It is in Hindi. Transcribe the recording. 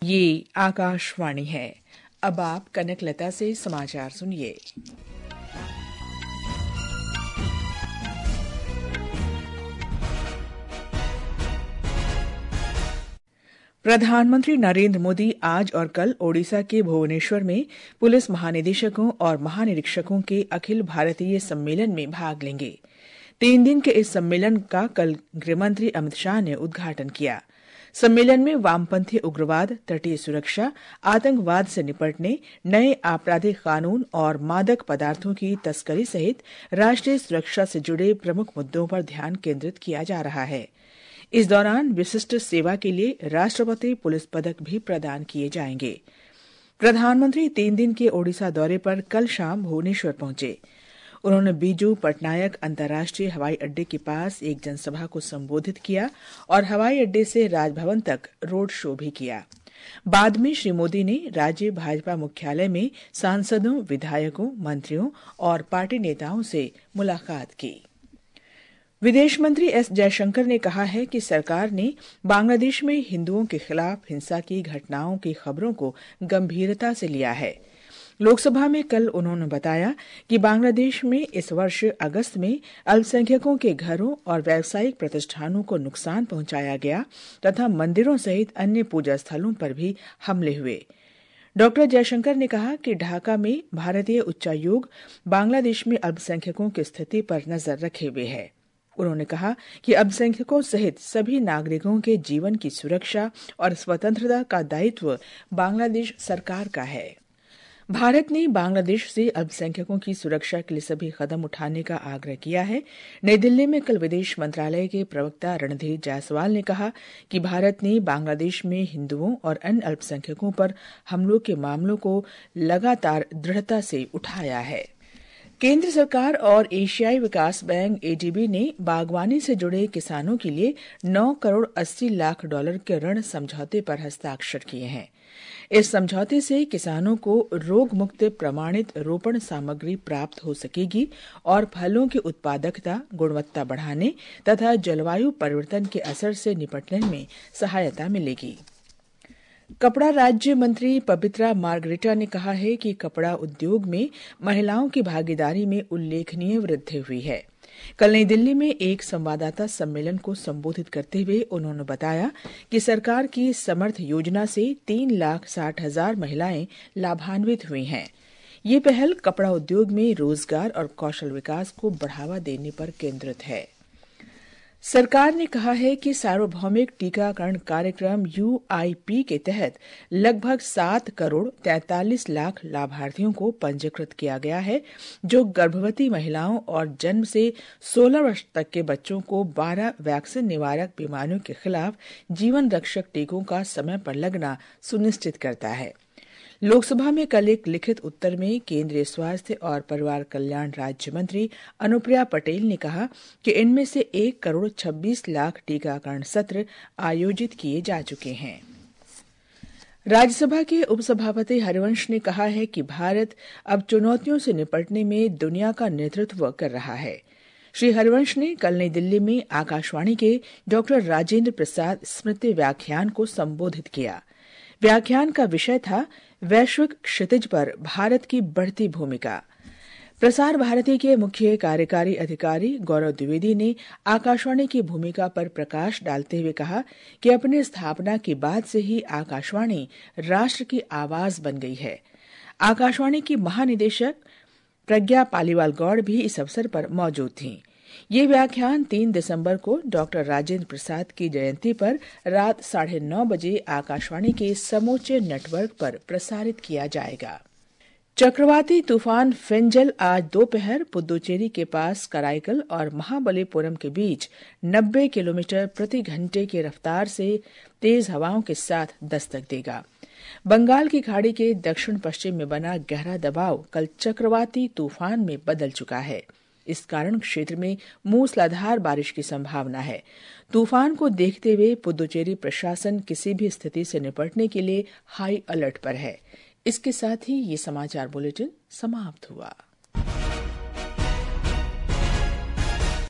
ये आकाशवाणी है। अब आप कनकलता से समाचार सुनिए। प्रधानमंत्री नरेंद्र मोदी आज और कल ओडिशा के भुवनेश्वर में पुलिस महानिदेशकों और महानिरीक्षकों के अखिल भारतीय सम्मेलन में भाग लेंगे। 3 दिन के इस सम्मेलन का कल गृहमंत्री अमित शाह ने उद्घाटन किया। सम्मेलन में वामपंथी उग्रवाद, तटीय सुरक्षा, आतंकवाद से निपटने, नए आपराधिक कानून और मादक पदार्थों की तस्करी सहित राष्ट्रीय सुरक्षा से जुड़े प्रमुख मुद्दों पर ध्यान केंद्रित किया जा रहा है। इस दौरान विशिष्ट सेवा के लिए राष्ट्रपति पुलिस पदक भी प्रदान किए जाएंगे। प्रधानमंत्री 3 दिन के ओडिशा दौरे पर कल शाम भुवनेश्वर पहुंचे। उन्होंने बीजू पटनायक अंतर्राष्ट्रीय हवाई अड्डे के पास एक जनसभा को संबोधित किया और हवाई अड्डे से राजभवन तक रोड शो भी किया। बाद में श्री मोदी ने राज्य भाजपा मुख्यालय में सांसदों, विधायकों, मंत्रियों और पार्टी नेताओं से मुलाकात की। विदेश मंत्री एस जयशंकर ने कहा है कि सरकार ने बांग्लादेश में हिंदुओं के खिलाफ हिंसा की घटनाओं की खबरों को गंभीरता से लिया है। लोकसभा में कल उन्होंने बताया कि बांग्लादेश में इस वर्ष अगस्त में अल्पसंख्यकों के घरों और व्यावसायिक प्रतिष्ठानों को नुकसान पहुंचाया गया तथा मंदिरों सहित अन्य पूजा स्थलों पर भी हमले हुए। डॉक्टर जयशंकर ने कहा कि ढाका में भारतीय उच्चायोग बांग्लादेश में अल्पसंख्यकों की स्थिति पर नजर रखे हुए है। उन्होंने कहा कि अल्पसंख्यकों सहित सभी नागरिकों के जीवन की सुरक्षा और स्वतंत्रता का दायित्व बांग्लादेश सरकार का है। भारत ने बांग्लादेश से अल्पसंख्यकों की सुरक्षा के लिए सभी कदम उठाने का आग्रह किया है। नई दिल्ली में कल विदेश मंत्रालय के प्रवक्ता रणधीर जायसवाल ने कहा कि भारत ने बांग्लादेश में हिंदुओं और अन्य अल्पसंख्यकों पर हमलों के मामलों को लगातार दृढ़ता से उठाया है। केंद्र सरकार और एशियाई विकास बैंक एडीबी ने बागवानी से जुड़े किसानों के लिए 9 करोड़ 80 लाख डॉलर के ऋण समझौते पर हस्ताक्षर किए हैं। इस समझौते से किसानों को रोग मुक्त प्रमाणित रोपण सामग्री प्राप्त हो सकेगी और फलों की उत्पादकता, गुणवत्ता बढ़ाने तथा जलवायु परिवर्तन के असर से निपटने में सहायता मिलेगी। कपड़ा राज्य मंत्री पवित्रा मार्गरेटा ने कहा है कि कपड़ा उद्योग में महिलाओं की भागीदारी में उल्लेखनीय वृद्धि हुई है। कल नई दिल्ली में एक संवाददाता सम्मेलन को संबोधित करते हुए उन्होंने बताया कि सरकार की समर्थ योजना से 3,60,000 महिलाएं लाभान्वित हुई हैं। ये पहल कपड़ा उद्योग में रोजगार और कौशल विकास को बढ़ावा देने पर केंद्रित है। सरकार ने कहा है कि सार्वभौमिक टीकाकरण कार्यक्रम UIP के तहत लगभग 7 करोड़ 43 लाख लाभार्थियों को पंजीकृत किया गया है, जो गर्भवती महिलाओं और जन्म से 16 वर्ष तक के बच्चों को 12 वैक्सीन निवारक बीमारियों के खिलाफ जीवन रक्षक टीकों का समय पर लगना सुनिश्चित करता है। लोकसभा में कल एक लिखित उत्तर में केंद्रीय स्वास्थ्य और परिवार कल्याण राज्य मंत्री अनुप्रिया पटेल ने कहा कि इनमें से 1 करोड़ 26 लाख टीकाकरण सत्र आयोजित किए जा चुके हैं। राज्यसभा के उपसभापति हरिवंश ने कहा है कि भारत अब चुनौतियों से निपटने में दुनिया का नेतृत्व कर रहा है। श्री हरिवंश ने कल नई दिल्ली में आकाशवाणी के डॉक्टर राजेंद्र प्रसाद स्मृति व्याख्यान को संबोधित किया। व्याख्यान का विषय था वैश्विक क्षितिज पर भारत की बढ़ती भूमिका। प्रसार भारती के मुख्य कार्यकारी अधिकारी गौरव द्विवेदी ने आकाशवाणी की भूमिका पर प्रकाश डालते हुए कहा कि अपनी स्थापना के बाद से ही आकाशवाणी राष्ट्र की आवाज बन गई है। आकाशवाणी की महानिदेशक प्रज्ञा पालीवाल गौड़ भी इस अवसर पर मौजूद थीं। ये व्याख्यान 3 दिसंबर को डॉक्टर राजेंद्र प्रसाद की जयंती पर रात 9:30 बजे आकाशवाणी के समूचे नेटवर्क पर प्रसारित किया जाएगा। चक्रवाती तूफान फेंजल आज दोपहर पुदुचेरी के पास कराईकल और महाबलीपुरम के बीच 90 किलोमीटर प्रति घंटे की रफ्तार से तेज हवाओं के साथ दस्तक देगा। बंगाल की खाड़ी के दक्षिण पश्चिम में बना गहरा दबाव कल चक्रवाती तूफान में बदल चुका है। इस कारण क्षेत्र में मूसलाधार बारिश की संभावना है। तूफान को देखते हुए पुदुचेरी प्रशासन किसी भी स्थिति से निपटने के लिए हाई अलर्ट पर है। इसके साथ ही ये समाचार बुलेटिन समाप्त हुआ।